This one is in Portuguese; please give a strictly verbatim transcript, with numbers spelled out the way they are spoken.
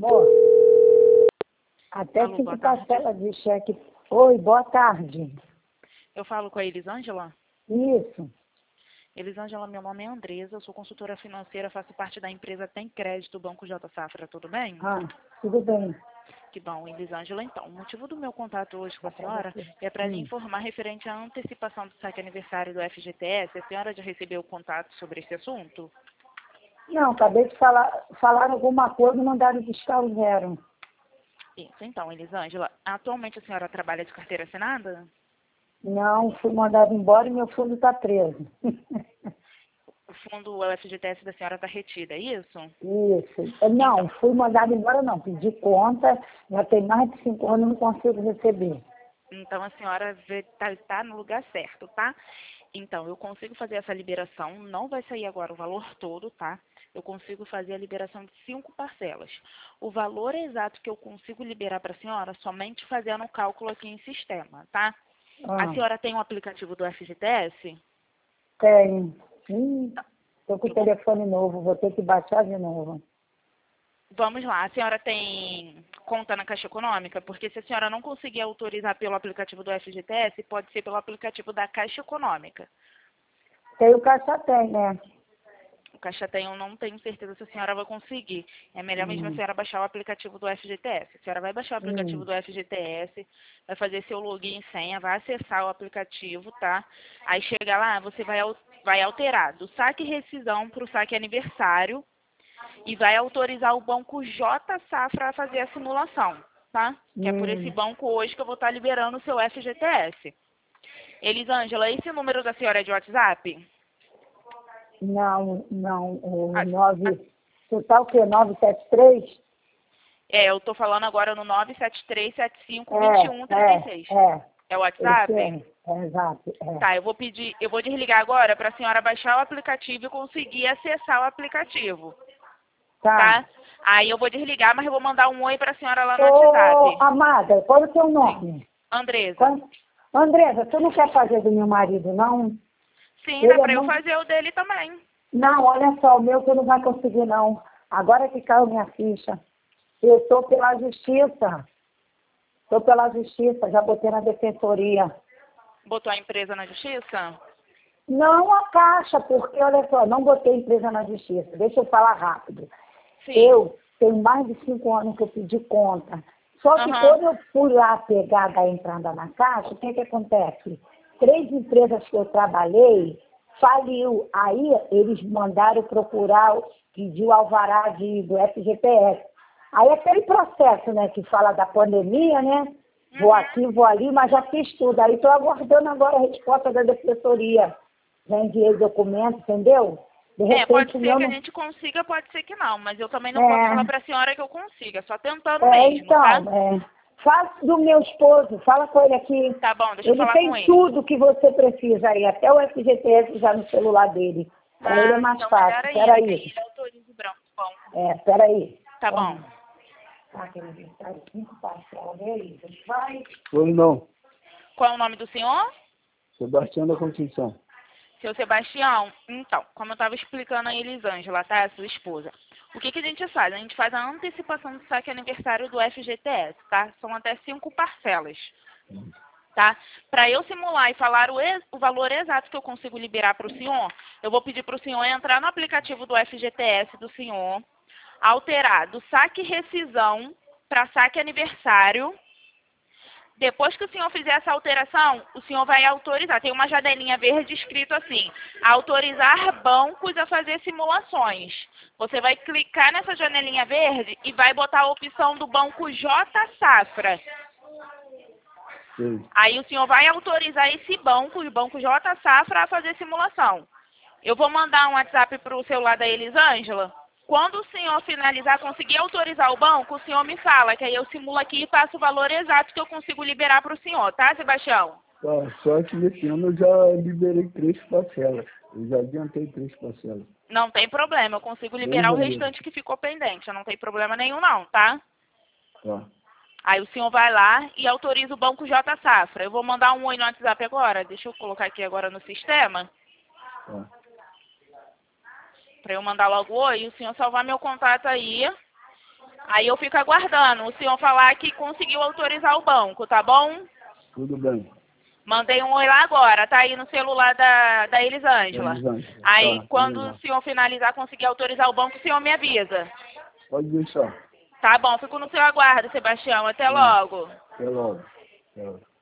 Amor, até Alô, cinco boa tarde. parcelas de cheque. Oi, boa tarde. Eu falo com a Elisângela. Isso. Elisângela, meu nome é Andresa, eu sou consultora financeira, faço parte da empresa Tem Crédito, Banco J Safra, tudo bem? Ah, tudo bem. Que bom, Elisângela. Então, o motivo do meu contato hoje com a senhora é para lhe Hum. informar referente à antecipação do saque aniversário do F G T S. A senhora já recebeu o contato sobre esse assunto? Não, acabei de falar, falar alguma coisa e mandaram buscar o zero. Isso, então, Elisângela. Atualmente a senhora trabalha de carteira assinada? Não, fui mandado embora e meu fundo está preso. O fundo, o F G T S da senhora está retido, é isso? Isso. Não, fui mandado embora não, pedi conta, já tem mais de cinco anos e não consigo receber. Então a senhora está tá no lugar certo, tá? Então, eu consigo fazer essa liberação, não vai sair agora o valor todo, tá? Eu consigo fazer a liberação de cinco parcelas. O valor exato que eu consigo liberar para a senhora, somente fazendo o cálculo aqui em sistema, tá? A Ah, senhora tem o aplicativo do F G T S? tem. Hum, Estou com o Eu vou- telefone novo, vou ter que baixar de novo. Vamos lá, a senhora tem conta na Caixa Econômica? Porque se a senhora não conseguir autorizar pelo aplicativo do F G T S, pode ser pelo aplicativo da Caixa Econômica. Tem o caixa tem, né? O Caixa Tem, eu não tenho certeza se a senhora vai conseguir. É melhor mesmo a Hum, senhora baixar o aplicativo do F G T S. A senhora vai baixar o aplicativo hum, do F G T S, vai fazer seu login e senha, vai acessar o aplicativo, tá? Aí chega lá, você vai, al- vai alterar do saque rescisão para o saque aniversário e vai autorizar o banco J Safra a fazer a simulação, tá? Que é por esse hum. banco hoje que eu vou estar liberando o seu F G T S. Elisângela, esse número da senhora é de WhatsApp? Não, não, o A- a- nove, total o quê? Nove sete três. É, eu tô falando agora no nove sete três sete cinco dois um É, três é, seis. é, É o esse WhatsApp? é, é exato, é. Tá, eu vou pedir, eu vou desligar agora para a senhora baixar o aplicativo e conseguir acessar o aplicativo, Tá. tá? Aí eu vou desligar, mas eu vou mandar um oi para a senhora lá no Ô, WhatsApp. amada, qual é o teu Sim. nome? Andresa. Qual- Andresa, tu não quer fazer do meu marido, não? Sim, dá Ele é para eu muito... fazer o dele também. Não, olha só, o meu tu não vai conseguir, não. Agora que caiu minha ficha. Eu estou pela justiça. Estou pela justiça, já botei na defensoria. Botou a empresa na justiça? Não a Caixa, porque, olha só, não botei empresa na justiça. Deixa eu falar rápido. Sim. Eu tenho mais de cinco anos que eu pedi conta. Só que Aham. quando eu fui lá pegar da entrada na Caixa, o que que acontece? Três empresas que eu trabalhei faliu. Aí eles mandaram procurar, pedir o alvará de, do F G T S. Aí aquele processo, né, que fala da pandemia, né? Vou Uhum. aqui, vou ali, mas já fiz tudo. Aí estou aguardando agora a resposta da defensoria. Já enviei documento, entendeu? De É, pode repente o ser meu que a não... gente consiga, pode ser que não, mas eu também não posso falar É, para a senhora que eu consiga, só tentando é, mesmo, tá? então, é. Fala do meu esposo, fala com ele aqui. Tá bom, deixa eu Ele falar com tem ele. tudo que você precisa aí, até o F G T S já no celular dele. Para ele é Ah, mais então melhor fácil. ainda, que aí Peraí. ele autoriza o branco. Bom, É, peraí. tá bom. Vamos. Tá, que ele está de cinco parcelas dele. Vai. Oi, não. Qual é o nome do senhor? Sebastião da Conceição. Seu Sebastião. Então, como eu estava explicando a Elisângela, tá? A sua esposa. O que, que a gente faz? A gente faz a antecipação do saque aniversário do F G T S, tá? São até cinco parcelas, tá? Para eu simular e falar o, ex- o valor exato que eu consigo liberar para o senhor, eu vou pedir para o senhor entrar no aplicativo do F G T S do senhor, alterar do saque rescisão para saque aniversário. Depois que o senhor fizer essa alteração, o senhor vai autorizar. Tem uma janelinha verde escrito assim: autorizar bancos a fazer simulações. Você vai clicar nessa janelinha verde e vai botar a opção do banco J Safra. Sim. Aí o senhor vai autorizar esse banco, o banco J Safra, a fazer simulação. Eu vou mandar um WhatsApp para o celular da Elisângela. Quando o senhor finalizar, conseguir autorizar o banco, o senhor me fala, que aí eu simulo aqui e passo o valor exato que eu consigo liberar para o senhor, tá, Sebastião? Tá, só que esse ano eu já liberei três parcelas. Eu já adiantei três parcelas. Não tem problema, eu consigo Bem liberar o janeiro. restante que ficou pendente, não tem problema nenhum não, tá? Tá. Aí o senhor vai lá e autoriza o banco J Safra. Eu vou mandar um oi no WhatsApp agora, deixa eu colocar aqui agora no sistema, Tá. para eu mandar logo oi e o senhor salvar meu contato aí. Aí eu fico aguardando o senhor falar que conseguiu autorizar o banco, tá bom? Tudo bem. Mandei um oi lá agora, tá aí no celular da, da Elisângela. Elisângela. Aí Tá, quando beleza. o senhor finalizar, conseguir autorizar o banco, o senhor me avisa. Pode deixar. Tá bom, fico no seu aguardo, Sebastião. Até Tá. logo. Até logo. Até logo.